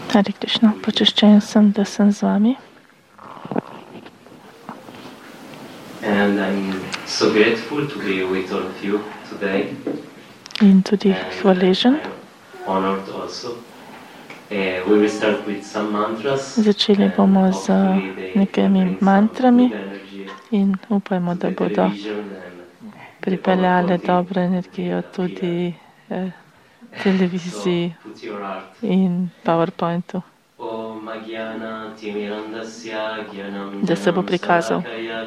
Hare Krishna, počaščen sem, da sem z vami. And I'm so grateful to be with all of you today. In tudi hvaležen. I'm honored also. We will start with some mantras. Začeli bomo z nekimi mantrami in upajmo, da bodo pripeljale dobro energijo tudi televiziji in PowerPointu, da se bo prikazal.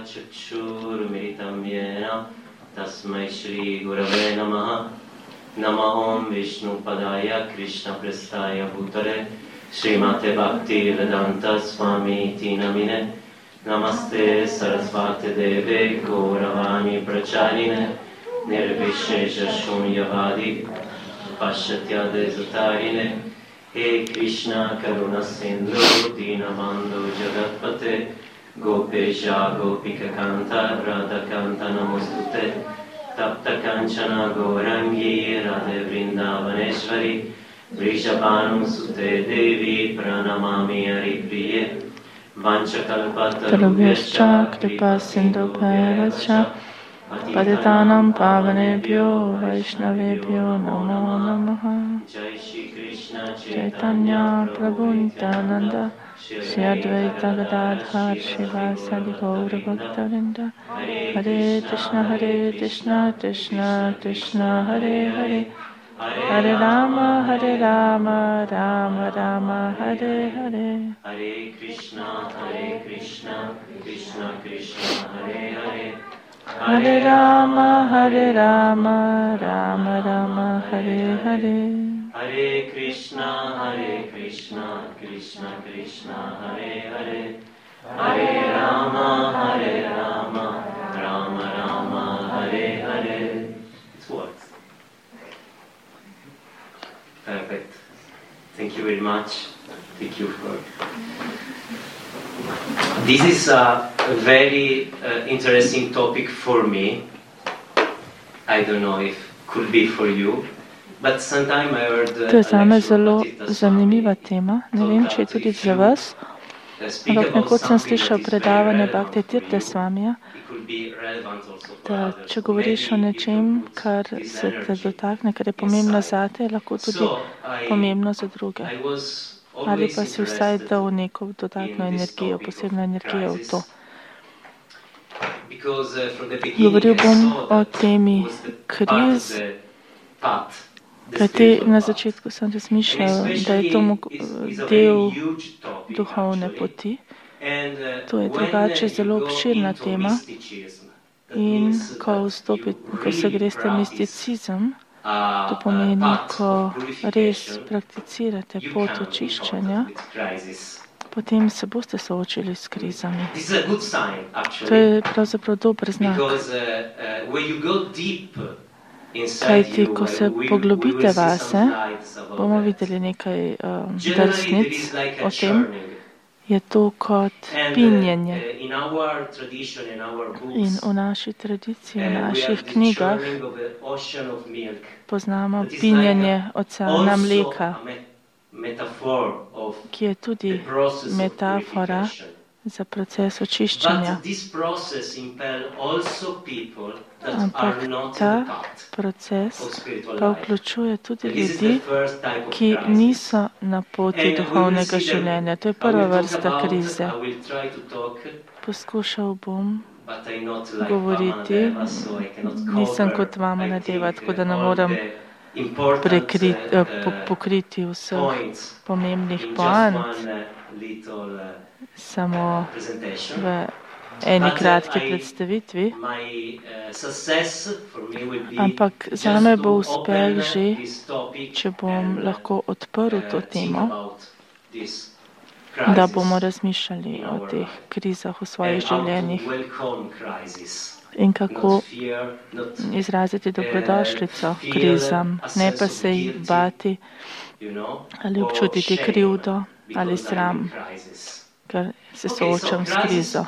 Namahom Vishnu Padaya Krishna Prestaya Bhutare Srimate Bhakti Vedanta Swami Tinamine Namaste Sarasvate Deve Gauravani Pracharine Nirvishesha Shunyavadi Pashatya Desatarine He Krishna Karuna Sindhu Dinamando Jagatpate Gopesha Gopika Kanta Radha Kanta Namostute Tapta Kanchana Gaurangi Radhe Vrindavaneshwari Vrishabhanu Sute Devi Pranamami Haripriye Vanchakalpatarubhyascha Kripa Sindhu Bhaivacha Patitanam Pavanebhyo Vaishnavebhyo Namo Namaha Chaitanya Prabhu Nityananda Shri Advaita Gadadhar Shivasadi Gaura Bhaktavinda Hare Krishna Krishna Krishna Hare Hare Hare Rama Rama Rama Hare Hare Hare Krishna Krishna Krishna Hare Hare Hare Rama Rama Rama Hare Hare Hare Krishna Krishna Krishna Hare Hare Hare Rama Rama Rama Hare Hare. It works. Perfect. Thank you very much. Thank you for. This is a very interesting topic for me. I don't know if could be for you. To je zame zelo zanimiva tema. Ne vem, če je tudi za vas, ampak nekoč sem slišal predavanje Bhakti Tirtha Swamija, da če govoriš o nečem, kar se te dotakne, kar je pomembno zate, je lahko tudi pomembno za druge. Ali pa si vsaj dal neko dodatno energijo, posebno energijo v to. Govoril bom o temi kriz, kajti na začetku sem razmišljal, da je to del duhovne poti. To je drugače zelo obširna tema in ko se greste misticizem, to pomeni, ko res prakticirate pot očiščenja, potem se boste soočili s krizami. To je pravzaprav dober znak. Kajti, ko se poglobite vase, bomo videli nekaj drsnic o tem, je to kot pinjenje. In v naši tradiciji, v naših knjigah poznamo pinjenje oceana mleka, ki je tudi metafora za proces očiščenja. Ampak ta proces pa vključuje tudi ljudi, ki niso na poti duhovnega življenja. To je prva vrsta krize. Poskušal bom govoriti, nisem kot vama nadeva, tako da ne moram pokriti vseh pomembnih poant, samo v eni kratki predstavitvi, ampak zame bo uspeh že, če bom lahko odprl to temo, da bomo razmišljali o teh krizah v svojih življenjih in kako izraziti dobrodošlico krizam, ne pa se jih bati ali občutiti krivdo ali sram, ker se soočam s krizo.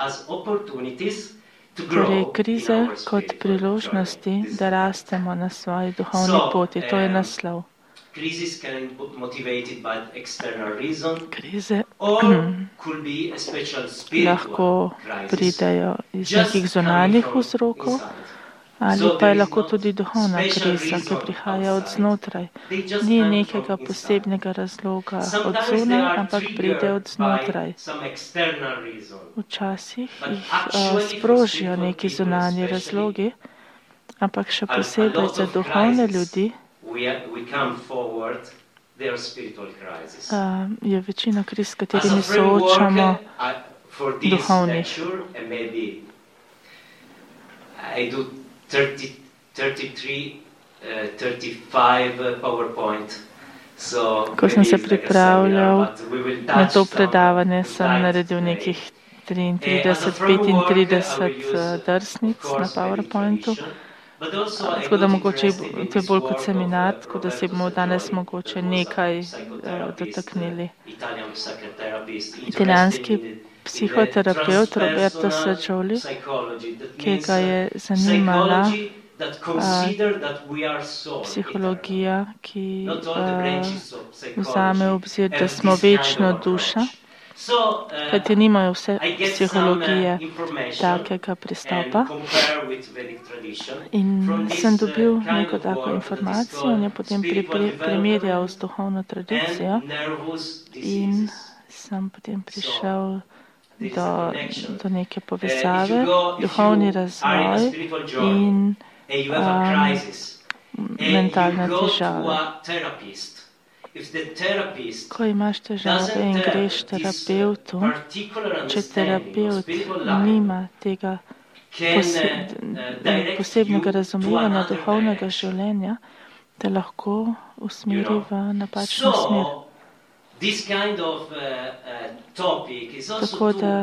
Torej, krize kot priložnosti, da rastemo na svoji duhovni poti. To je naslov. Crisis can be motivated by external reason, Krize or could be a special spiritual lahko crisis, pridejo iz just nekih coming zunanjih from vzrokov, inside. ali So pa there je is lahko not tudi duhovna special kriza, ki reason prihaja od outside. znotraj. They just Ni come nekega from inside. posebnega razloga od Sometimes they zunaj, are ampak pride triggered od znotraj. by some external reason. Včasih But jih actually for sprožijo spiritual neki people zunanji especially, razlogi, ampak še a posebej lot za of duhovne crises ljudi we come forward, they are spiritual crises. je večina kriz, s As a katerimi framework, soočamo, for this duhovnih. lecture, and maybe I do 33, 35 PowerPoint. So Ko sem se maybe it's like a pripravljal seminar, but we will na touch to some predavanje, sem slides naredil today. nekih As a framework, 35 drsnic na PowerPointu. Tako da mogoče to je bolj kot seminar, tako da se bomo danes mogoče nekaj dotaknili. Italijanski psihoterapevt Roberto Saggioli, ki ga je zanimala psihologija, ki vzame v obzir, da smo večno duša, kajti nimajo vse psihologije takega pristopa. In sem dobil neko tako informacijo in jo potem primerjal z duhovno tradicijo in sem potem prišel do neke povezave, duhovni razvoj in mentalne težave. Ko imaš težave in greš terapevtu, če terapevt nima tega posebnega razumevanja duhovnega življenja, te lahko usmeri v napačno smer. Tako da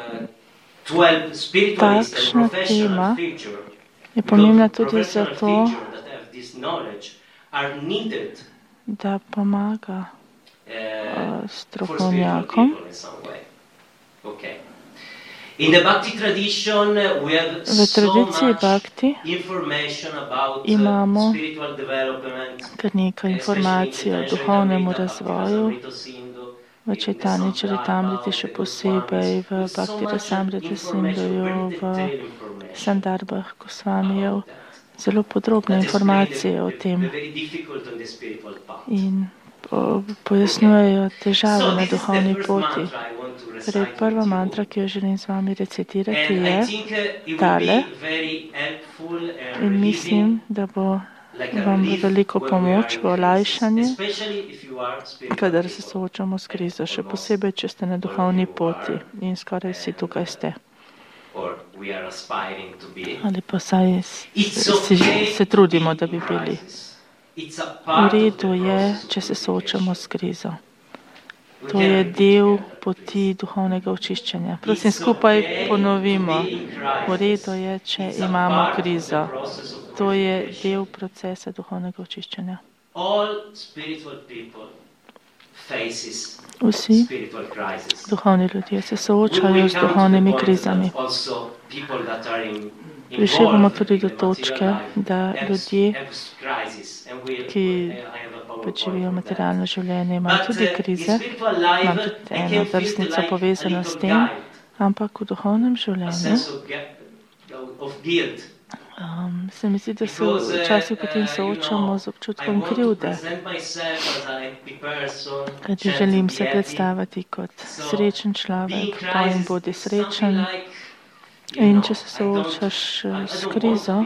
takšna tema je pomembna tudi zato, da pomaga strokovnjakom. V tradiciji Bhakti imamo kar nekaj informacij o duhovnem razvoju, v Chaitanya Charitamriti še posebej, v Bhakti Rasamrita Sindhuju, v Sandarbah Gosvamijev, zelo podrobne informacije o tem in pojasnjujejo težave na duhovni poti. Torej, prva mantra, ki jo želim z vami recitirati, je tale in mislim, da bo vam veliko pomoč v olajšanje, kadar se soočamo s krizo, še posebej, če ste na duhovni poti in skoraj vsi tukaj ste. Ali pa saj se trudimo, da bi bili. V redu je, če se soočamo s krizo. To je del poti duhovnega očiščenja. Prosim, skupaj ponovimo. V redu je, če imamo krizo. To je del procesa duhovnega očiščenja. Vsi duhovni ljudje se soočajo z duhovnimi krizami. Prišli bomo tudi do točke, da ljudje, ki živijo materialno življenje, imajo tudi krize, imam tudi eno drsnico povezano s tem, ampak v duhovnem življenju se mi zdi, da se včasih potem soočamo z občutkom krivde. Kajti želim se predstaviti kot srečen človek, pojem bodi srečen. In če se soočaš s krizo,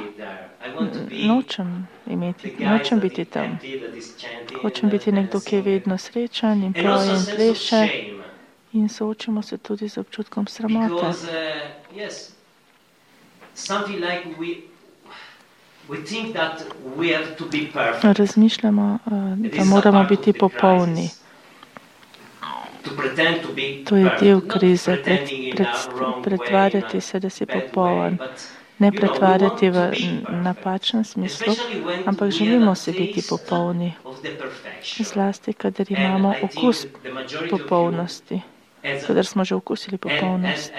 nočem biti tam. Hočem biti nekdo, ki je vedno srečen in poje in pleše. In soočimo se tudi z občutkom sramote. Razmišljamo, da moramo biti popolni. To je del krize, pretvarjati se, da si popoln. Ne pretvarjati v napačnem smislu, ampak želimo se biti popolni. Zlasti, kadar imamo okus popolnosti, kadar smo že okusili popolnost.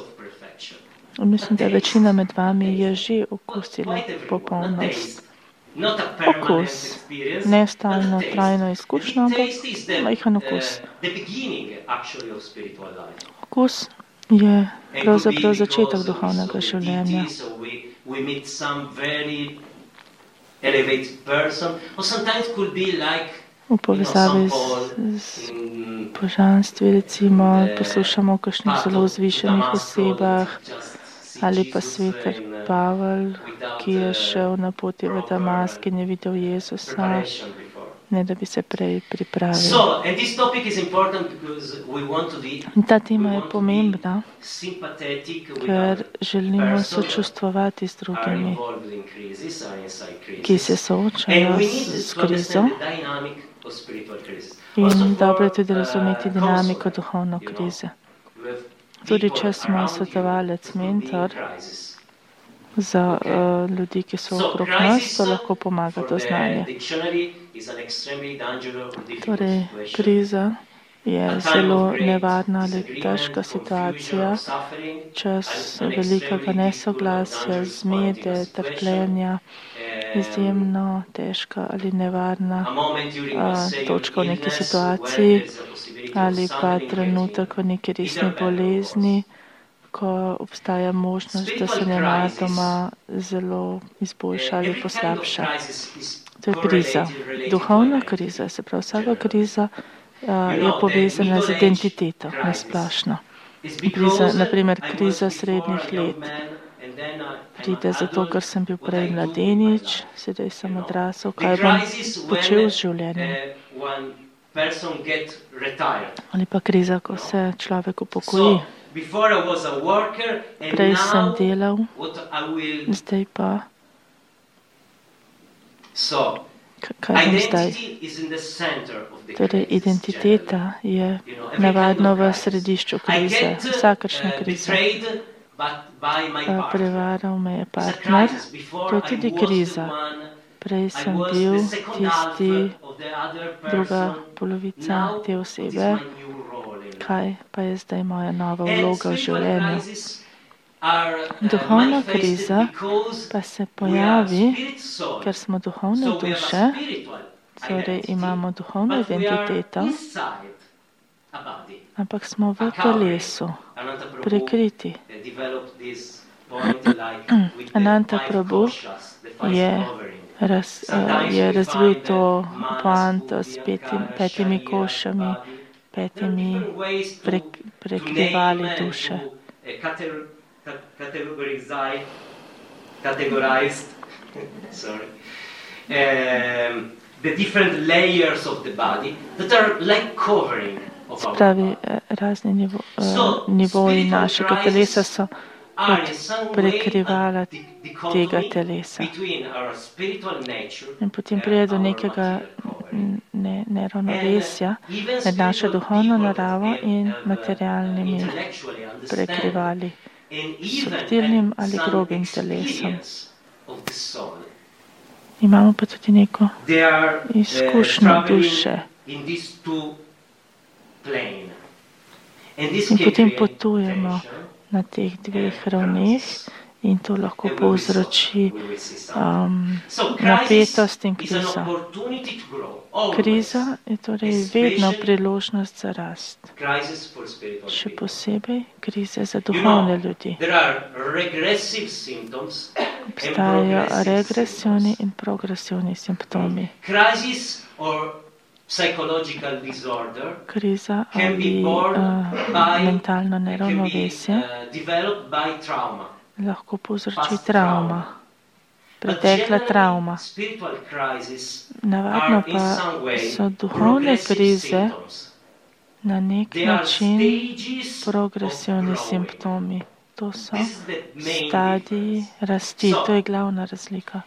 Mislim, da večina med vami je že okusila popolnost. okus. Ne stalno trajno izkušnjo, ampak majhen okus. Okus je pravzaprav začetek duhovnega življenja. V povezavi z božanstvi, recimo, poslušamo o kakšnih zelo vzvišenih osebah, ali pa sveter Pavel, ki je šel na poti v Damask in je videl Jezusa, ne da bi se prej pripravil. In ta tema je pomembna, ker želimo sočustvovati z drugimi, ki se soočajo s krizo. In dobro je tudi razumeti dinamiko duhovne krize. Tudi če smo svetovalec, mentor za ljudi, ki so okrog nas, to lahko pomaga to znanje. Torej, kriza je zelo nevarna ali težka situacija, čas velikega nesoglasja, zmede, trpljenja, izjemno težka ali nevarna točka v neki situaciji ali pa trenutek v neki resni bolezni, ko obstaja možnost, da se nenadoma zelo izboljša ali poslabša. To je kriza. Duhovna kriza, se pravi vsaka kriza je povezana z identiteto nasplošno. Naprimer, kriza srednjih let pride zato, ker sem bil prej mladenič, sedaj sem odrasel, kaj bom počel z življenjem. Ali pa kriza, ko se človek upokoji. Prej sem delal, zdaj pa kaj bom zdaj? Torej, identiteta je navadno v središču krize, vsakršne krize. Prevaral me je partner, to je tudi kriza. Prej sem bil druga polovica te osebe, kaj pa je zdaj moja nova vloga v življenju. Duhovna kriza pa se pojavi, ker smo duhovne duše, torej imamo duhovno identiteto, ampak smo v telesu, prikriti. Ananta Prabhu je razvil to poanto s petimi košami, petimi prekrivali duše. Categorized the different layers of the body that are like covering of our body. Razni nivoji našega telesa so kot prekrivala tega telesa. In potem pride do nekega neravnovesja med našo duhovno naravo in materialnimi prekrivali, subtilnim ali grobim telesom. Imamo pa tudi neko izkušnjo duše. In potem potujemo na teh dveh ravneh in to lahko povzroči napetost in krizo. Kriza je torej vedno priložnost za rast. Še posebej krize za duhovne ljudi. Obstajajo regresivni in progresivni simptomi. Kriza ali mentalno neravnovesje lahko povzroči travma, pretekla travma. Navadno pa so duhovne krize na nek način progresivni simptomi. To so stadiji rasti, to je glavna razlika.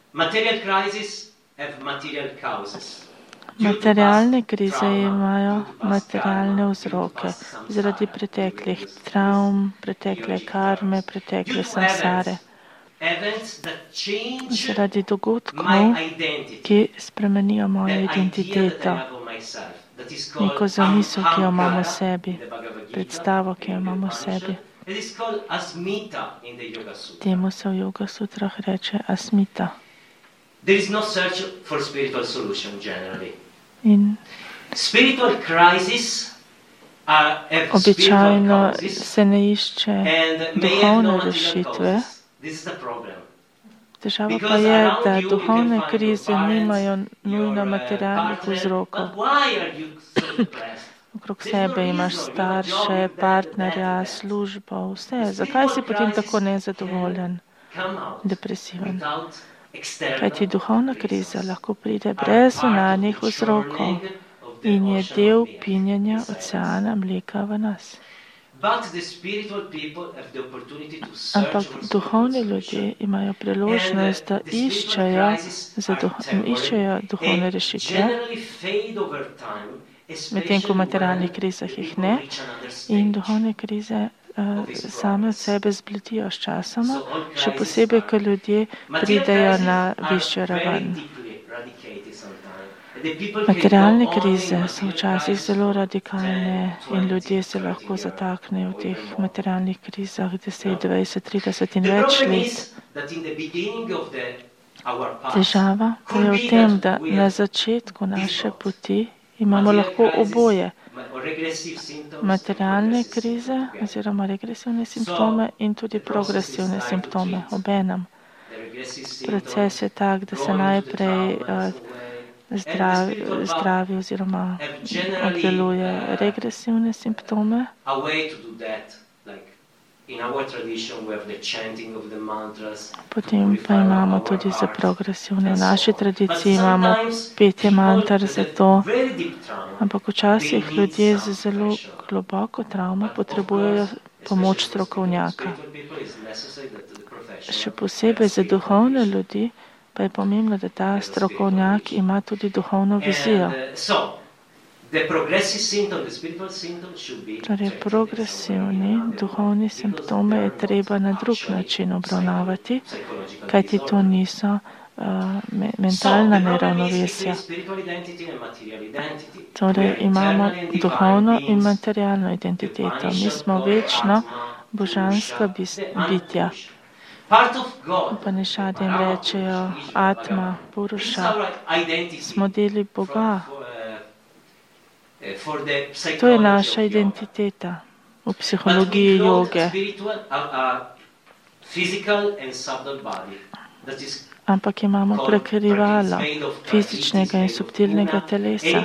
Materialne krize imajo materialne vzroke zaradi preteklih travm, pretekle karme, pretekle samsare. Zaradi dogodkov, ki spremenijo mojo identiteto, neko zamisel, ki jo imamo v sebi, predstavo, ki jo imamo v sebi. Temu se v Yoga sutrah reče asmita. there is no search for spiritual solution generally. In Spiritual crises have spiritual običajno causes se ne išče and may have no duhovne material rešitve. causes. This is the problem. Težava pa je, da duhovne krize nimajo nujno materialnih vzrokov. But why are you so depressed? Okrog sebe imaš starše, partnerja, službo, vse. Zakaj si potem tako nezadovoljen, depresiven? Kajti duhovna kriza lahko pride brez zunanjih vzrokov in je del pinjenja oceana mleka v nas. Ampak duhovni ljudje imajo priložnost, da iščejo duhovne rešitve, medtem ko v materialnih krizah jih ne, in duhovne krize same od sebe zbledijo s časoma, še posebej, ko ljudje pridejo na višjo raven. Materialne krize so včasih zelo radikalne in ljudje se lahko zataknejo v teh materialnih krizah 10, 20, 30 in več let. Težava pa je v tem, da na začetku naše poti imamo lahko oboje. Materialne krize oziroma regresivne simptome in tudi progresivne simptome obenem. Proces je tak, da se najprej zdravi oziroma obdeluje regresivne simptome. Potem pa imamo tudi za progresivne. V naši tradiciji imamo petje mantar za to, ampak včasih ljudje z zelo globoko travmo potrebujejo pomoč strokovnjaka. Še posebej za duhovne ljudi pa je pomembno, da ta strokovnjak ima tudi duhovno vizijo. Torej, progresivni duhovni simptome je treba na drug način obravnavati, kajti to niso mentalna neravnovesja. Torej, imamo duhovno in materialno identiteto. Mi smo večno božanska bitja. Upanishadi jim rečejo Atma, Puruša, smo deli Boga. To je naša identiteta v psihologiji joge. Ampak imamo prekrivalo fizičnega in subtilnega telesa,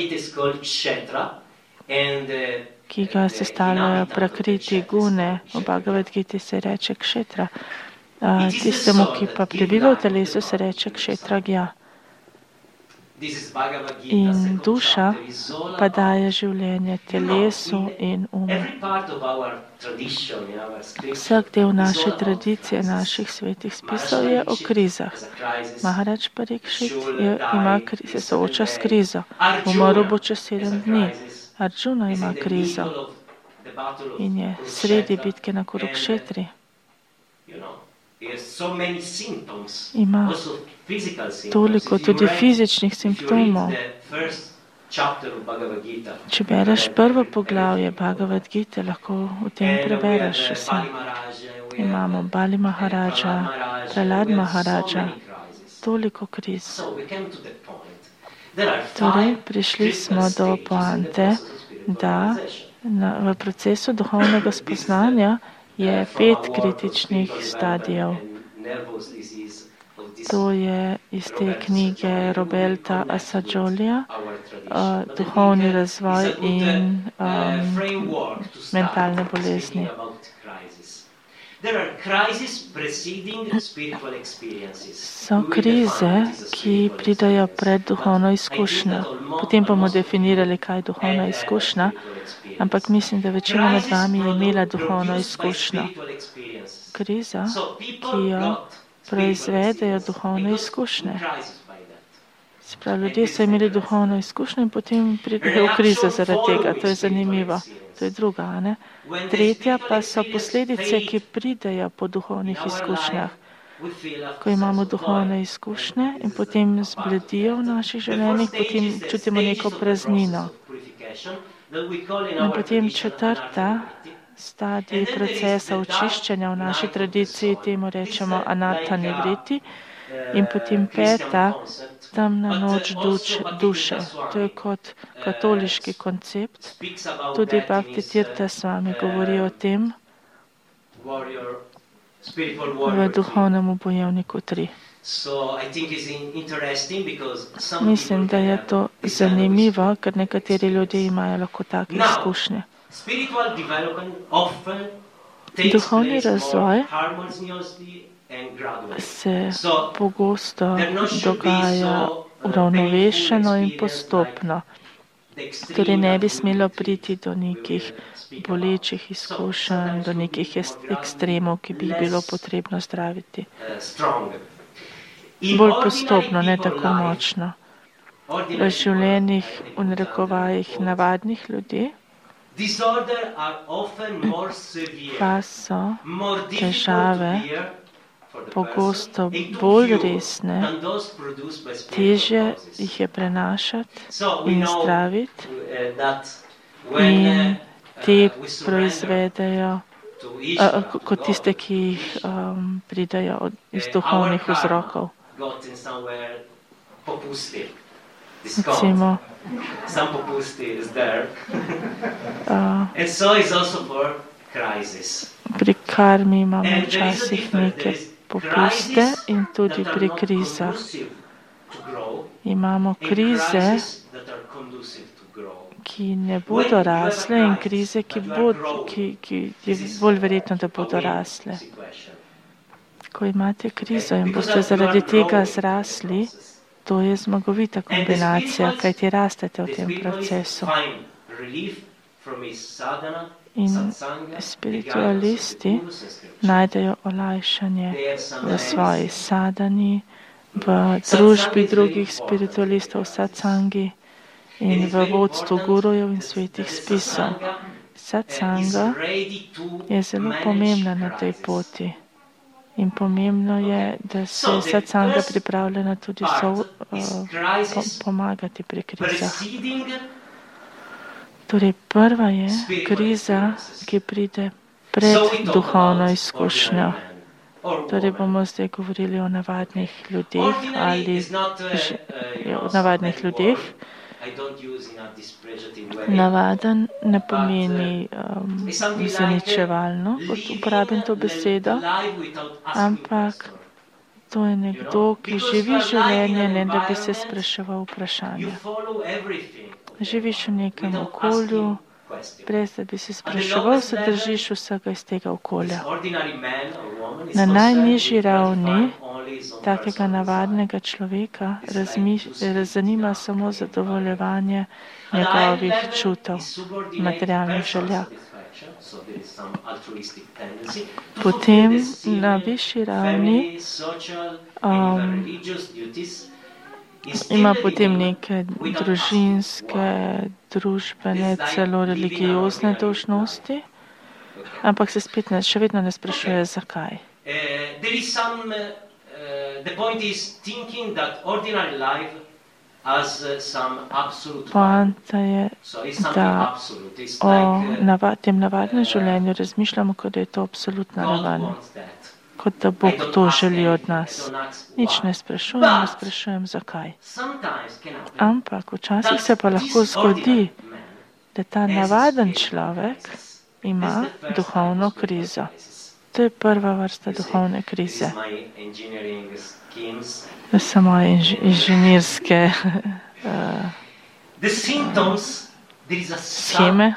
ki ga sestavljajo prakriti gune. V Bhagavad Giti se reče kšetra. Tistemu, ki pa prebiva v telesu, se reče kšetragja. In duša pa daje življenje telesu in umu. Vsak del naše tradicije, naših svetih spisov je o krizah. Maharaj Parikšit se sooča s krizo. Umrl bo čez 7 dni. Arjuna ima krizo in je sredi bitke na Kurukšetri. Ima toliko tudi fizičnih simptomov. Če bereš prvo poglavje Bhagavad Gite, lahko v tem prebereš vse. Imamo Bali Maharaja, Prahlad Maharaja, toliko kriz. Torej, prišli smo do poante, da v procesu duhovnega spoznanja je 5 kritičnih stadijev. To je iz te knjige Roberta Assagiolija, Duhovni razvoj in mentalne bolezni. So krize, ki pridajo pred duhovno izkušnjo. Potem bomo definirali, kaj je duhovna izkušnja, ampak mislim, da večina med vami je imela duhovno izkušnjo. Kriza, ki jo proizvedejo duhovne izkušnje. Se pravi, ljudje so imeli duhovno izkušnjo in potem pridejo v krizo zaradi tega. To je zanimivo. To je druga, ne? Tretja pa so posledice, ki pridejo po duhovnih izkušnjah. Ko imamo duhovne izkušnje in potem zbledijo v naših življenjih, potem čutimo neko praznino. In potem 4. stadij procesa očiščenja v naši tradiciji, temu rečemo anatta nivriti, In potem peta, temna noč duše. To je kot katoliški koncept. Tudi Bhakti Tirtha Swami govori o tem v duhovnem bojevniku 3. Mislim, da je to zanimivo, ker nekateri ljudje imajo lahko take izkušnje. Duhovni razvoj se pogosto dogaja uravnovešeno in postopno. Torej ne bi smelo priti do nekih bolečih izkušenj, do nekih ekstremov, ki bi jih bilo potrebno zdraviti. Bolj postopno, ne tako močno. V življenjih, v narekovajih navadnih ljudi pa so težave pogosto bolj resne, težje jih je prenašati in zdraviti in te proizvedejo kot tiste, ki jih pridejo iz duhovnih vzrokov. Recimo, pri karmi imamo včasih neke popuste in tudi pri krizah. Imamo krize, ki ne bodo rasle in krize, ki je bolj verjetno, da bodo rasle. Ko imate krizo in boste zaradi tega zrasli, to je zmagovita kombinacija, kajti rastete v tem procesu. In spiritualisti najdejo olajšanje v svoji sadhani, v družbi drugih spiritualistov, satsangi in v vodstvu gurujev in svetih spisov. Satsanga je zelo pomembna na tej poti. In pomembno je, da se je satsanga pripravljena tudi pomagati pri krizah. Torej, prva je kriza, ki pride pred duhovno izkušnjo. Torej, bomo zdaj govorili o navadnih ljudeh ali o navadnih ljudeh. Navaden ne pomeni zaničevalno, kot uporabim to besedo, ampak to je nekdo, ki živi življenje, ne da bi se spraševal vprašanja. Živiš v nekem okolju, brez da bi se spraševal, se držiš vsega iz tega okolja. Na najnižji ravni takega navadnega človeka zanima samo zadovoljevanje njegovih čutov, materialnih želja. Potem na višji ravni ima potem neke družinske, družbene, celo religiozne dolžnosti, ampak se spet še vedno ne sprašuje, zakaj. Poanta je, da o tem navadnem življenju razmišljamo, kot da je to absolutna raven, kot da Bog to želi od nas. Nič ne sprašujem, zakaj. Ampak včasih se pa lahko zgodi, da ta navaden človek ima duhovno krizo. To je prva vrsta duhovne krize. To so moje inženirske scheme.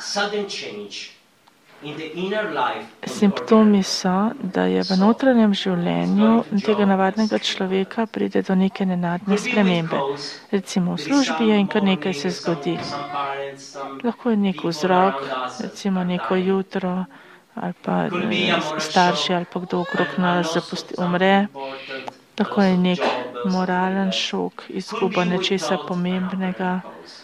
Simptomi so, da je v notranjem življenju tega navadnega človeka pride do neke nenadne spremembe. Recimo v službi je in kar nekaj se zgodi. Lahko je nek vzrok, recimo neko jutro, ali pa starši ali pa kdo okrog nas umre. Lahko je nek moralen šok, izguba nečesa pomembnega.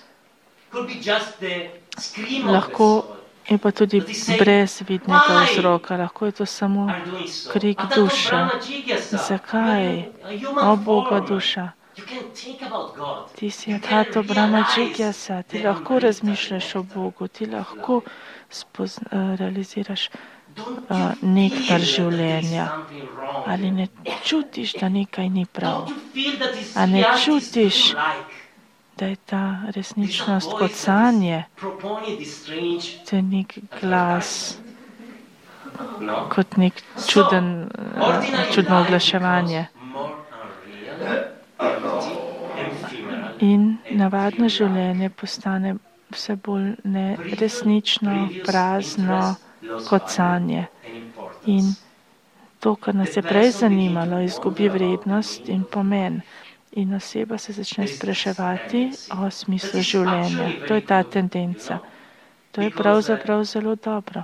Lahko je pa tudi brez vidnega vzroka. Lahko je to samo krik duše. Zakaj? O Boga duša. Ti si Adhato Brahma Jigyasa. Ti lahko razmišljaš o Bogu. Ti lahko realiziraš nektar življenja. Ali ne čutiš, da nekaj ni prav? A ne čutiš, da je ta resničnost kot sanje? To je nek glas, kot nek čudno oglaševanje. In navadno življenje postane vse bolj neresnično, prazno kot sanje. In to, kar nas je prej zanimalo, izgubi vrednost in pomen. In oseba se začne spraševati o smislu življenja. To je ta tendenca. To je pravzaprav zelo dobro.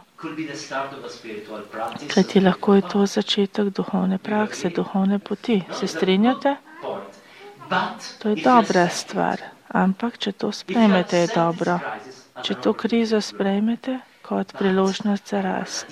Kajti lahko je to začetek duhovne prakse, duhovne poti. Se strinjate? To je dobra stvar. Ampak, če to sprejmete, je dobro. Če to krizo sprejmete kot priložnost za rast.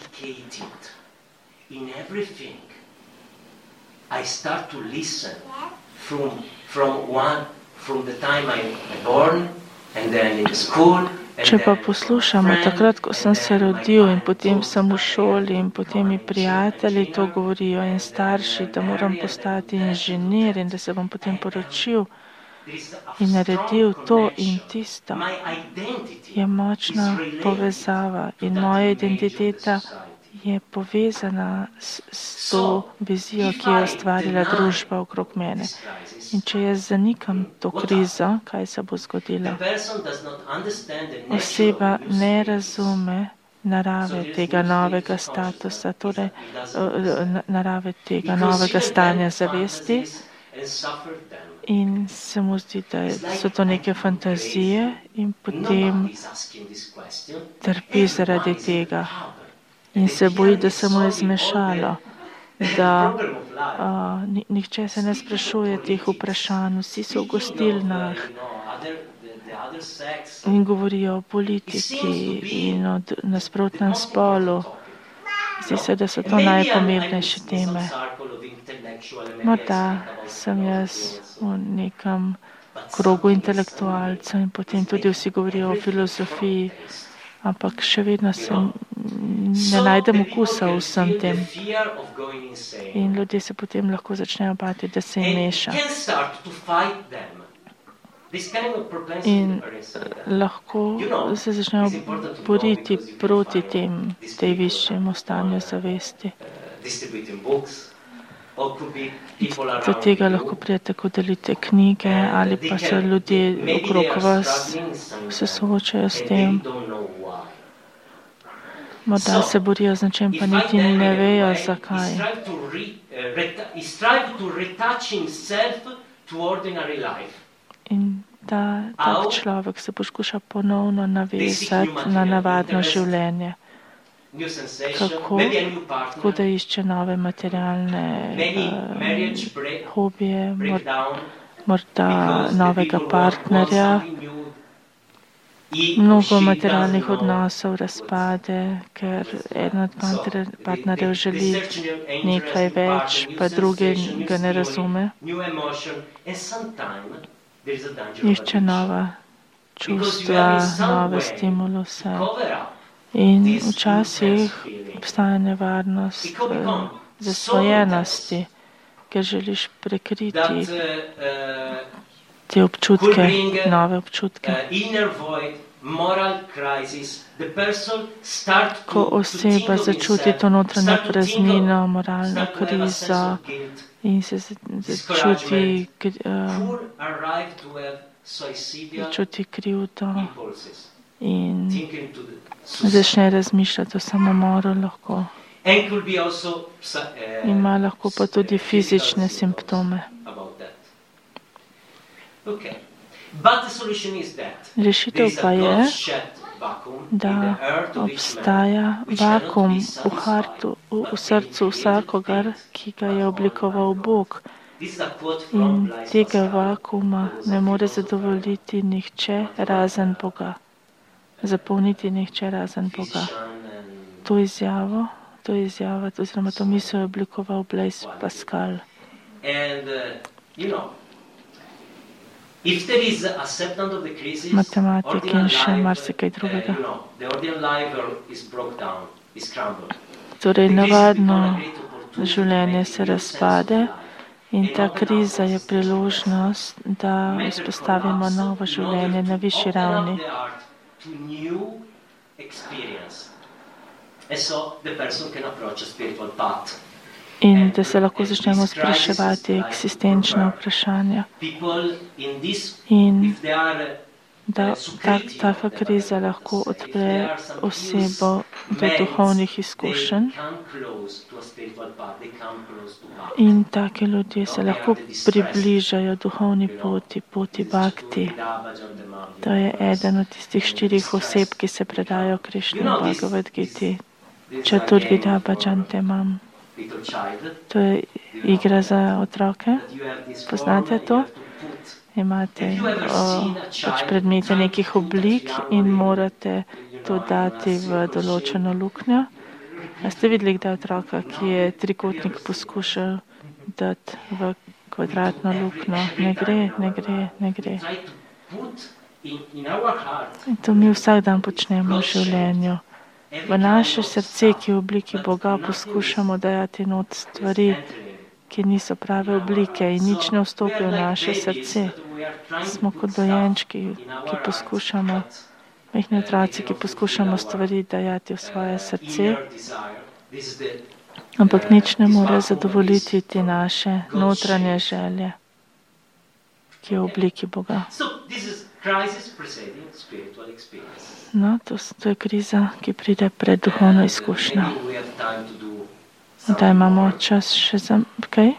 Če pa poslušamo takrat, ko sem se rodil in potem sem v šoli in potem mi prijatelji to govorijo in starši, da moram postati inženir in da se bom potem poročil in naredil to in tisto, je močna povezava in moja identiteta je povezana s to vizijo, ki je ustvarila družba okrog mene. In če jaz zanikam to krizo, kaj se bo zgodilo? Oseba ne razume narave tega novega statusa, torej narave tega novega stanja zavesti in se mu zdi, da so to neke fantazije in potem trpi zaradi tega. In se boji, da se mu je zmešalo, da nihče se ne sprašuje teh vprašanj, vsi so v gostilnah in govorijo o politiki in o nasprotnem spolu. Zdi se, da so to najpomembnejše teme. Morda sem jaz v nekem krogu intelektualcev in potem tudi vsi govorijo o filozofiji, ampak še vedno se ne najdem okusa v vsem tem. In ljudje se potem lahko začnejo bati, da se jim meša. In lahko se začnejo boriti proti tej višjemu stanju zavesti. Do tega lahko prijete, ko delite knjige ali pa se ljudje okrog vas se soočajo s tem. Morda se borijo z nečem, pa niti ne vejo, zakaj. In tak človek se poskuša ponovno navezati na navadno življenje. Kako da išče nove materialne hobije, morda novega partnerja. Mnogo materialnih odnosov razpade, ker eden od partnerjev želi nekaj več, pa drugi ga ne razume. Išče nova čustva, nove stimuluse. In včasih obstaja nevarnost zasvojenosti, ker želiš prekriti te občutke, nove občutke. Ko oseba začuti to notranjo praznino, moralno krizo in se začuti krivdo in začne razmišljati o samomoru, lahko ima lahko pa tudi fizične simptome. Rešitev pa je, da obstaja vakuum v srcu vsakogar, ki ga je oblikoval Bog. In tega vakuuma ne more zadovoljiti nihče razen Boga. Zapolniti nihče razen Boga. To izjavo, oziroma to misel je oblikoval Blaise Pascal. Matematik in še marsikaj drugega. Torej, navadno življenje se razpade in ta kriza je priložnost, da vzpostavimo novo življenje na višji ravni. In da se lahko začnemo spraševati eksistenčna vprašanja. In da taka kriza lahko odpre osebo do duhovnih izkušenj. In take ljudje se lahko približajo duhovni poti bhakti. To je eden od tistih 4 oseb, ki se predajo Krišni v Bhagavad Giti. Chaturvida bhajante mam. To je igra za otroke. Poznate to? Imate pač predmete nekih oblik in morate to dati v določeno luknjo. A ste videli kdaj otroka, ki je trikotnik poskušal dati v kvadratno luknjo? Ne gre. In to mi vsak dan počnemo v življenju. V naše srce, ki je v obliki Boga, poskušamo dajati not stvari, ki niso prave oblike in nič ne vstopi v naše srce. Smo kot dojenčki, ki poskušamo, majhni otroci, ki poskušamo stvari dajati v svoje srce, ampak nič ne more zadovoljiti te naše notranje želje, ki je v obliki Boga. No, to je kriza, ki pride pred duhovno izkušnjo. Da imamo čas še za kaj?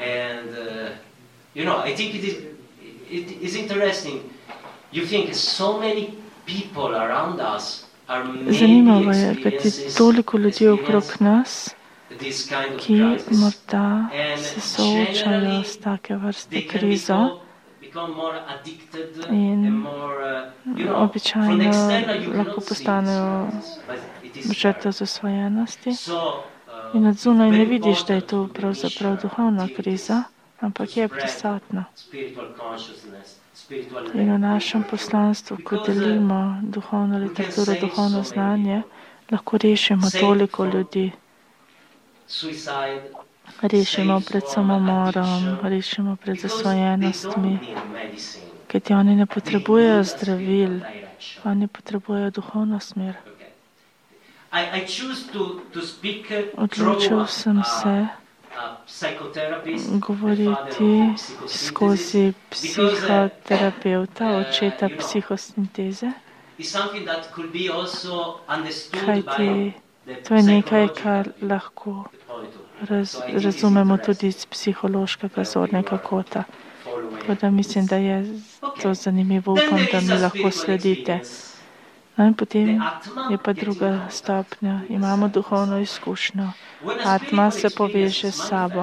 Zanimivo je, kajti toliko ljudi okrog nas, ki morda se soočajo s take vrste krizo in običajno lahko postanejo žrtev zasvojenosti. In od zunaj ne vidiš, da je to pravzaprav duhovna kriza, ampak je prisotna. In v našem poslanstvu, ko delimo duhovno literaturo, duhovno znanje, lahko rešimo toliko ljudi. Rešimo pred samomorom, rešimo pred zasvojenostmi, kajti oni ne potrebujejo zdravil, oni potrebujejo duhovno smer. Odločil sem se govoriti skozi psihoterapeuta, očeta psihosinteze, kajti to je nekaj, kar lahko razumemo tudi iz psihološkega zornega kota. Tako da mislim, da je to zanimivo, upam, da mi lahko sledite. No in potem je pa druga stopnja. Imamo duhovno izkušnjo. Atma se poveže s sabo.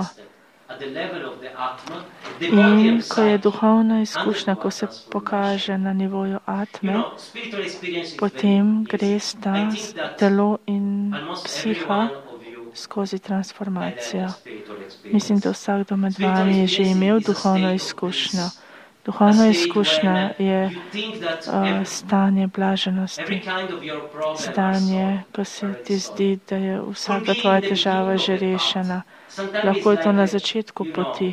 In ko je duhovna izkušnja, ko se pokaže na nivoju atme, potem gre sta telo in psiha skozi transformacijo. Mislim, da vsakdo med vami je že imel duhovno izkušnjo. Duhovna izkušnja je stanje blaženosti. Stanje, ko se ti zdi, da je vsaka tvoja težava že rešena. Lahko je to na začetku poti.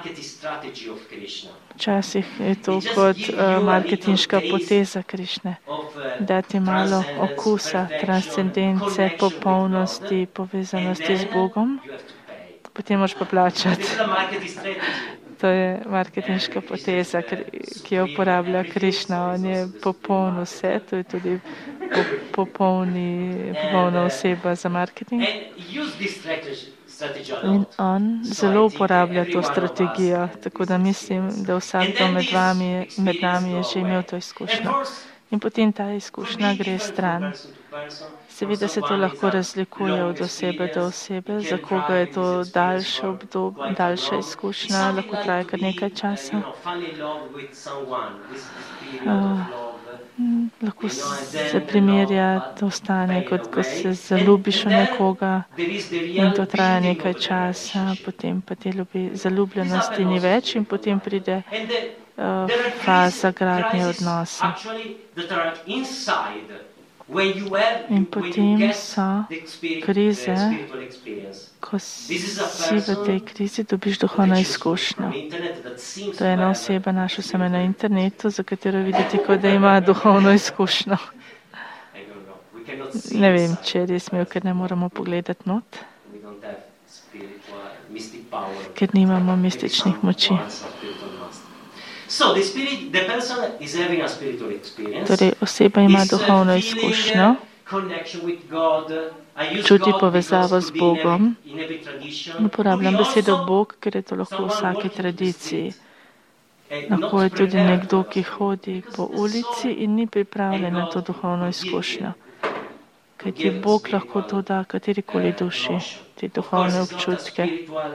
Včasih je to kot marketinška poteza Krišne. Dati malo okusa, transcendence, popolnosti, povezanosti z Bogom. Potem moraš pa plačati. To je marketinška poteza, ki jo uporablja Krišna. On je popoln vse, to je tudi popolna oseba za marketing. In on zelo uporablja to strategijo, tako da mislim, da vsakdo med nami je že imel to izkušnjo. In potem ta izkušnja gre stran. Seveda se to lahko razlikuje od osebe do osebe, za koga je to daljša izkušnja, lahko traja kar nekaj časa. Lahko se primerja to stanje, kot ko se zaljubiš v nekoga in to traja nekaj časa, potem pa te zaljubljenosti ni več in potem pride faza gradnje odnosa. In potem so krize, ko si v tej krizi, dobiš duhovno izkušnjo. To je ena oseba, našla sem jo na internetu, za katero vidite, kot da ima duhovno izkušnjo. Ne vem, če je res imel, ker ne moramo pogledati not, ker nimamo mističnih moči. Torej, oseba ima duhovno izkušnjo, čuti povezavo z Bogom. Uporabljam besedo Bog, ker je to lahko v vsaki tradiciji. Lahko je tudi nekdo, ki hodi po ulici in ni pripravljen na to duhovno izkušnjo. Kajti Bog lahko to da katerikoli duši, te duhovne občutke.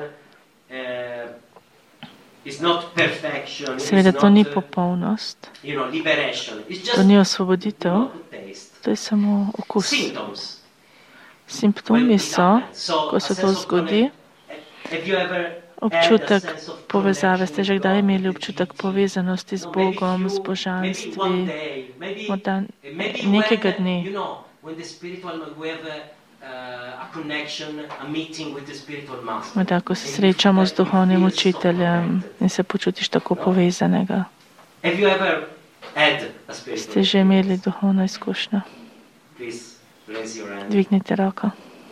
Seveda to ni popolnost, to ni osvoboditev, to je samo okus. Simptomi so, ko se to zgodi, občutek povezave. Ste že kdaj imeli občutek povezanosti z Bogom, z božanstvi? Morda nekega dne. Morda, ko se srečamo z duhovnim učiteljem in se počutiš tako povezanega. Ste že imeli duhovno izkušnjo? Dvignite roko.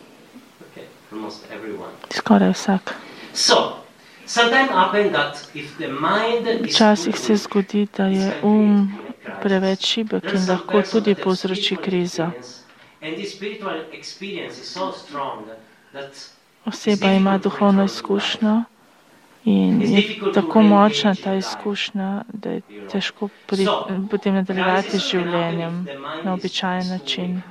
Skoraj vsak. Včasih se zgodi, da je preveč šibek in lahko tudi povzroči krizo. Oseba ima duhovno izkušnjo in je tako močna ta izkušnja, da je težko potem nadaljevati z življenjem na običajen način.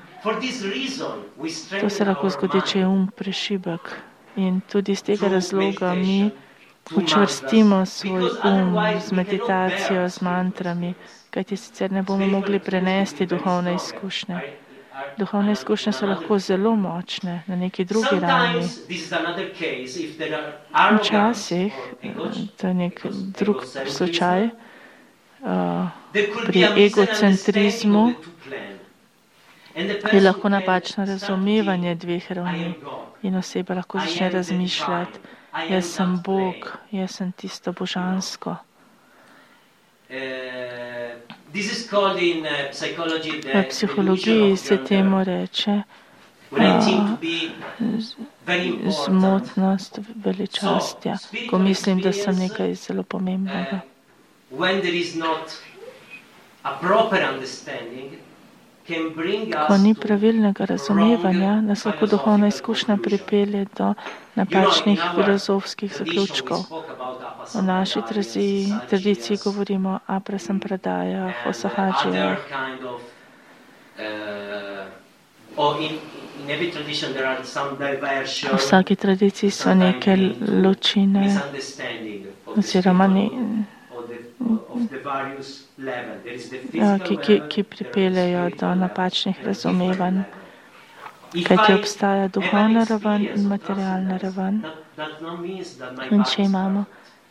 To se lahko zgodi, če je prešibek. In tudi iz tega razloga mi učvrstimo svoj z meditacijo, z mantrami, kajti sicer ne bomo mogli prenesti duhovne izkušnje. Duhovne izkušnje so lahko zelo močne na neki drugi ravni. Včasih, to je nek drug slučaj, pri egocentrizmu je lahko napačno razumevanje dveh ravni in oseba lahko začne razmišljati, jaz sem Bog, jaz sem tisto božansko. V psihologiji se temu reče zmotnost veličastja, ko mislim, da sem nekaj zelo pomembnega. Ko ni pravilnega razumevanja, nas lahko duhovna izkušnja pripelje do napačnih filozofskih zaključkov. V naši tradiciji govorimo o aprasampradajah, o sahadžijah. V vsaki tradiciji so neke ločine oziroma ki pripeljejo do napačnih razumevanj. Kajti obstaja duhovna raven in materialna raven. In če imamo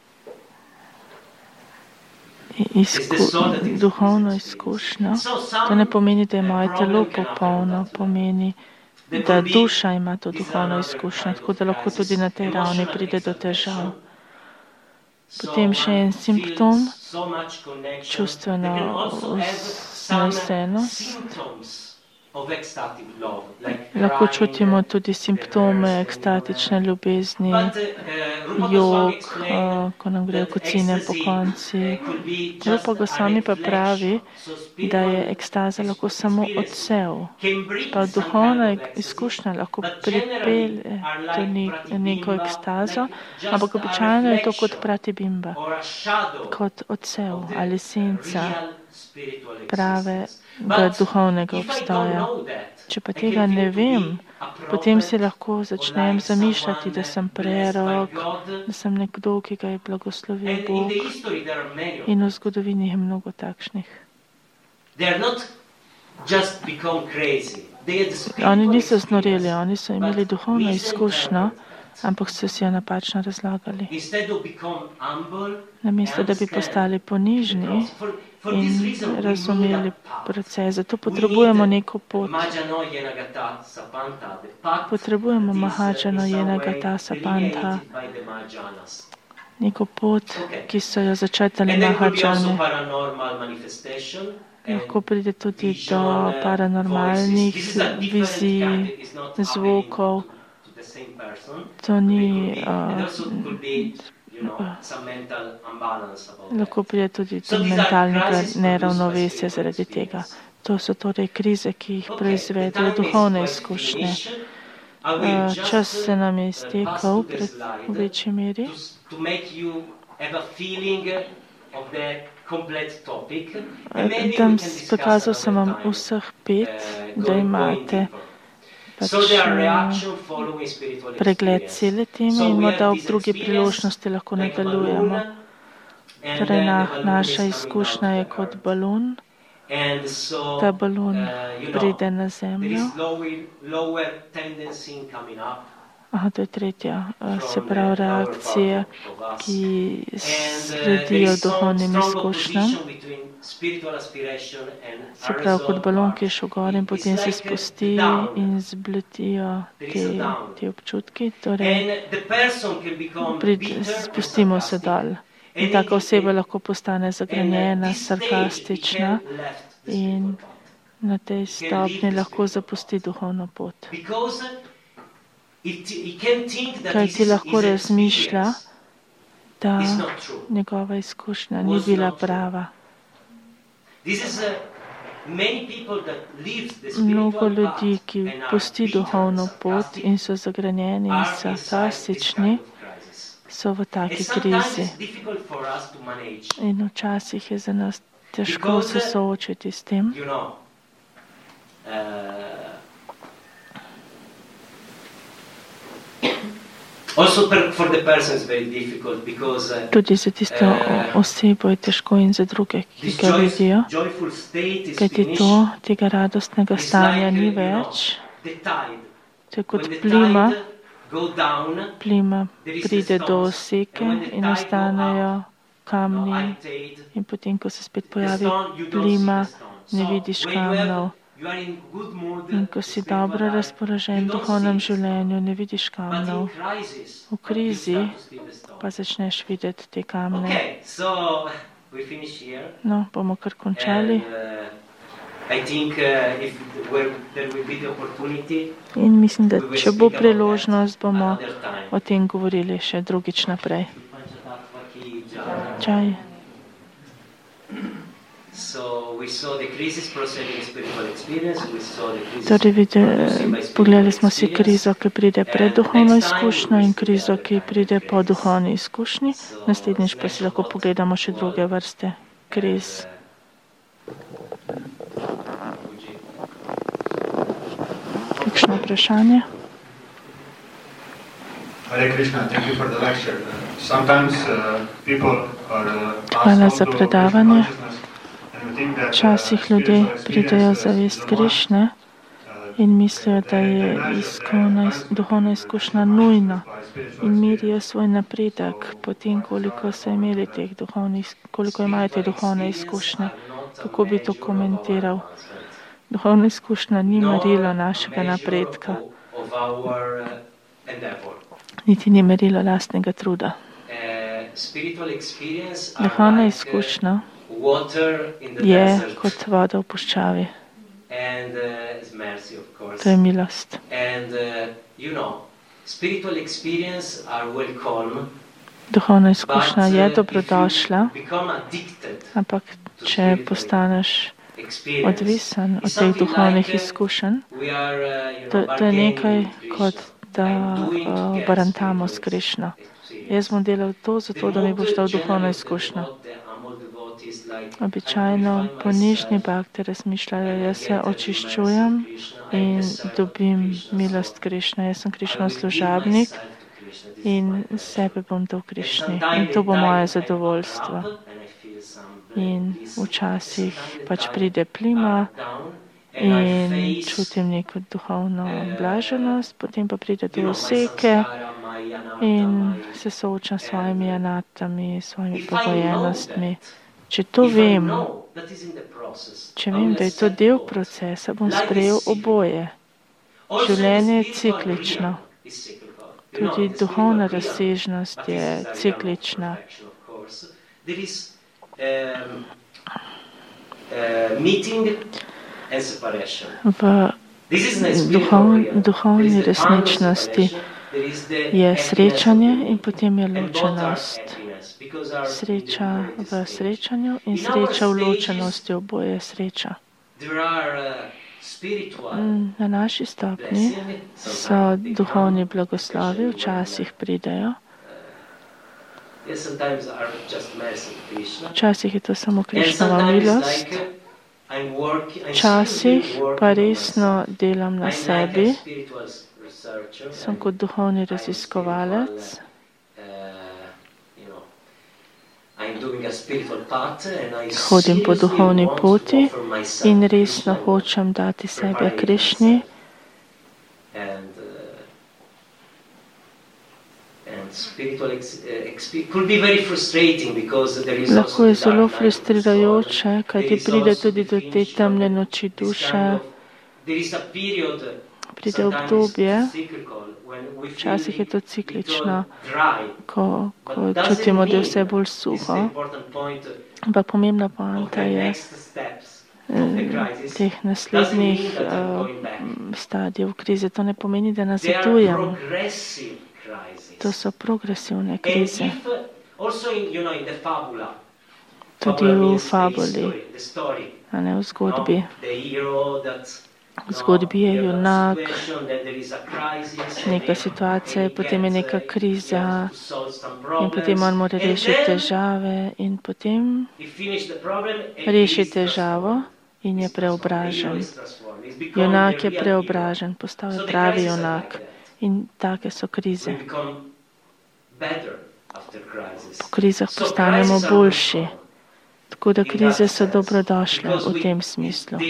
duhovno izkušnjo, to ne pomeni, da je moje telo popolno, pomeni, da duša ima to duhovno izkušnjo, tako da lahko tudi na tej ravni pride do težav. Potem še en simptom, čustvena vznesenost. Lahko čutimo tudi simptome ekstatične ljubezni, jog, ko nam grejo kocine po konci. Rupa Gosvami pa pravi, da je ekstaza lahko samo odsev. Pa duhovna izkušnja lahko pripelje do neko ekstazo, ampak običajno je to kot pratibimba, kot odsev ali senca pravega duhovnega obstoja. Če pa tega ne vem, potem si lahko začnem zamišljati, da sem prerok, da sem nekdo, ki ga je blagoslovil Bog. In v zgodovini je mnogo takšnih. Oni niso znoreli, oni so imeli duhovno izkušnjo, ampak so si jo napačno razlagali. Namesto, da bi postali ponižni in razumeli proces. Zato potrebujemo neko pot. Potrebujemo Mahajano Jenagata Sapanta, neko pot, ki so jo začrtali Mahajani. Lahko pride tudi do paranormalnih vizij, zvokov. To ni... lahko pride tudi do mentalnega neravnovesja zaradi tega. To so torej krize, ki jih proizvedejo duhovne izkušnje. Čas se nam je iztekal v večji meri. Pokazal sem vam vseh 5, da imate pregled cele teme in morda ob drugi priložnosti lahko nadaljujemo. Torej, naša izkušnja je kot balon. Ta balon pride na zemljo. To je tretja, se pravi reakcija, ki sledijo duhovnim izkušnjam. Se pravi, kot balon, ki je šel gor in potem se spusti in zbletijo te občutki. Torej, spustimo se dol. In taka oseba lahko postane zagrenjena, sarkastična in na tej stopni lahko zapusti duhovno pot. Kaj ti lahko razmišlja, da njegova izkušnja ni bila prava. Mnogo ljudi, ki pusti duhovno pot in so zagrenjeni in sarkastični, so v taki krizi. In včasih je za nas težko se soočiti s tem. Tudi za tisto osebo je težko in za druge, ki ga vidijo, kajti tega radostnega stanja ni več. To je kot plima. Plima pride do oseke in ostanejo kamni in potem, ko se spet pojavi plima, ne vidiš kamnov. In ko si dobro razpoložen v duhovnem življenju, ne vidiš kamnov. V krizi pa začneš videti te kamne. No, bomo kar končali. In mislim, da če bo priložnost, bomo o tem govorili še drugič naprej. Čaj. Torej, pogledali smo si krizo, ki pride pred duhovno izkušnjo in krizo, ki pride po duhovni izkušnji. Naslednjič pa si lahko pogledamo še druge vrste kriz. Kakšno vprašanje? Hvala za predavanje. Včasih ljudje pridejo zavest Krišne in mislijo, da je duhovna izkušnja nujna in merijo svoj napredek potem, koliko imajo te duhovne izkušnje. Kako bi to komentiral? Duhovna izkušnja ni merilo našega napredka, niti ni merilo lastnega truda. Duhovna izkušnja je kot voda v puščavi. To je milost. Duhovna izkušnja je dobrodošla, ampak če postaneš odvisen od teh duhovnih izkušenj, to je nekaj, kot da barantamo s Krišno. Jaz bom delal to, zato da mi boš dal duhovno izkušnjo. Običajno ponižni bhakti razmišljajo, jaz se očiščujem in dobim milost Krišne. Jaz sem Krišnov služabnik in sebe bom dal Krišni. In to bo moje zadovoljstvo. In včasih pač pride plima in čutim neko duhovno blaženost, potem pa pride do oseke in se soočam s svojimi anatami, s svojimi pogojenostmi. Če to vem, če vem, da je to del procesa, bom sprejel oboje. Življenje je ciklično. Tudi duhovna razsežnost je ciklična. V duhovni resničnosti je srečanje in potem je ločenost. Sreča v srečanju in sreča v ločenosti, oboje je sreča. Na naši stopni so duhovni blagoslovi, včasih pridejo. Včasih je to samo Krišnova milost. Včasih pa resno delam na sebi. Sem kot duhovni raziskovalec. Hodim po duhovni poti in resno hočem dati sebe Krišni. Lahko je zelo frustrirajoče, kajti pride tudi do te temne noči duše. Pride obdobje, včasih je to ciklično, ko čutimo, da je vse bolj suho. Ampak pomembna poanta je teh naslednjih stadijev krize. To ne pomeni, da nazadujemo. To so progresivne krize. Tudi v fabuli, a ne v zgodbi. V zgodbi je junak, neka situacija, potem je neka kriza in potem on mora rešiti težave in potem reši težavo in je preobražen. Junak je preobražen, postal je pravi junak in take so krize. Po krizah postanemo boljši, tako da krize so dobrodošle v tem smislu.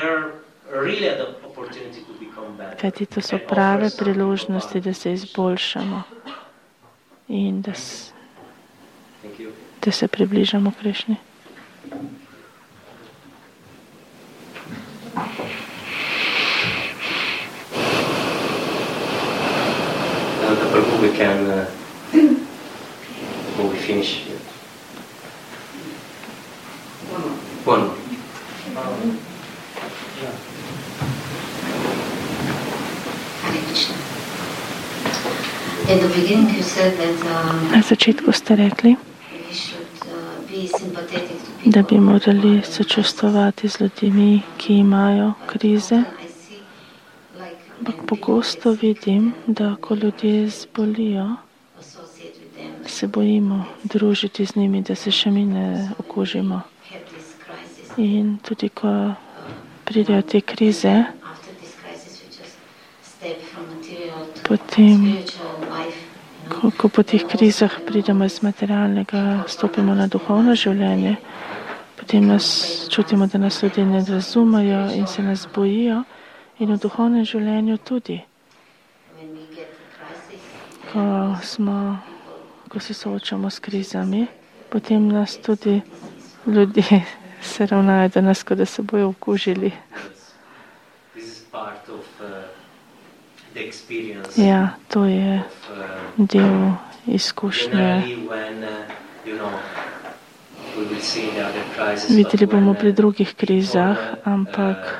Kajti to so prave priložnosti, da se izboljšamo in da se približamo Krišni. Na začetku ste rekli, da bi morali sočustvovati z ljudmi, ki imajo krize. Ampak pogosto vidim, da ko ljudje zbolijo, se bojimo družiti z njimi, da se še mi ne okužimo. In tudi ko pridejo te krize, potem, ko po teh krizah pridemo iz materialnega, stopimo na duhovno življenje, potem čutimo, da nas ljudje ne razumejo in se nas bojijo in v duhovnem življenju tudi. Ko se soočamo s krizami, potem nas tudi ljudje se ravnajo, da nas, kot da se bojo okužili. Ja, to je del izkušnje. Videli bomo pri drugih krizah, ampak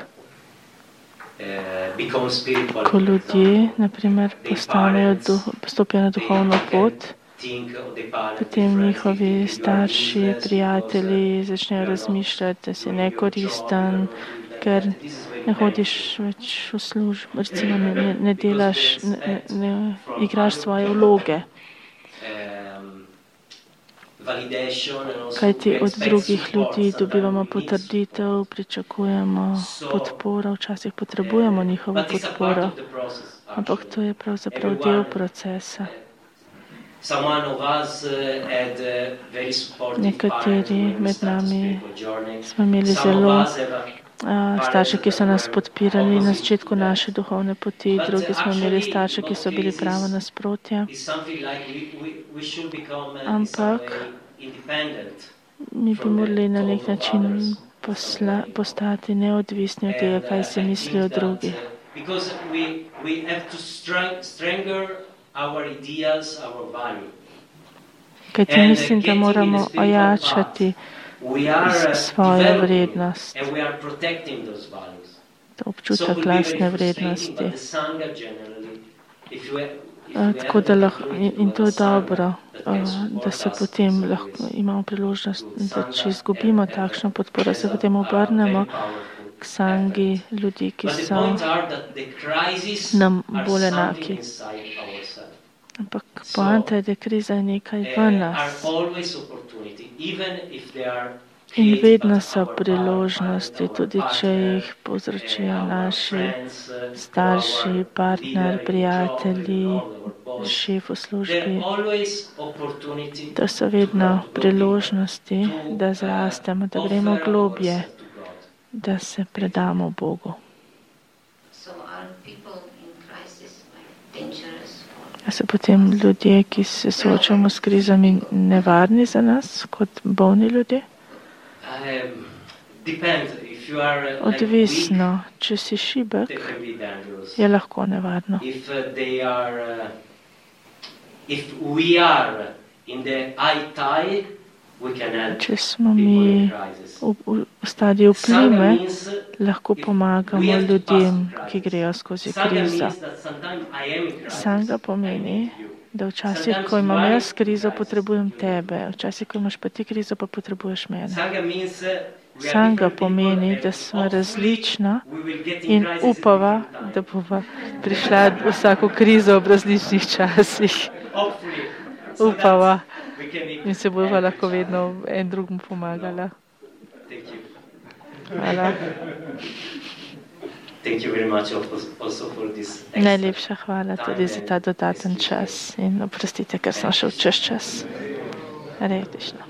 ko ljudje, naprimer, postopijo na duhovno pot, potem njihovi starši, prijatelji začnejo razmišljati, da si nekoristen, ker ne hodiš več v službo, recimo ne delaš, ne igraš svoje vloge. Kajti od drugih ljudi dobivamo potrditev, pričakujemo podporo, včasih potrebujemo njihovo podporo, ampak to je pravzaprav del procesa. Nekateri med nami smo imeli zelo starše, ki so nas podpirali na začetku naše duhovne poti, drugi smo imeli starše, ki so bili pravo nasprotje. Ampak mi bi morali na nek način postati neodvisni od tega, kaj si mislijo drugi. Kajti mislim, da moramo ojačati svojo vrednost, občutek lastne vrednosti. Tako da in to je dobro, da se potem lahko imamo priložnost, da če izgubimo takšno podporo, se potem obrnemo k sangi ljudi, ki so nam bolj enaki. Ampak poanta je, da kriza je nekaj v nas. In vedno so priložnosti, tudi če jih povzročijo naši starši, partner, prijatelji, šef v službi. To so vedno priložnosti, da zrastemo, da gremo globje, da se predamo Bogu. A so potem ljudje, ki se soočamo s krizami, nevarni za nas, kot bolni ljudje? Odvisno, če si šibek, je lahko nevarno. Če smo mi v stadiju plime, lahko pomagamo ljudem, ki grejo skozi krizo. Sanga pomeni, da včasih, ko imam jaz krizo, potrebujem tebe, včasih, ko imaš pa ti krizo, pa potrebuješ mene. Sanga pomeni, da smo različna in upava, da bova prišla vsako krizo ob različnih časih. Upava in se bova lahko vedno en drugemu pomagala. Hvala. Najlepša hvala tudi za ta dodaten čas in oprostite, ker sem šel čez čas. Hare Krišna.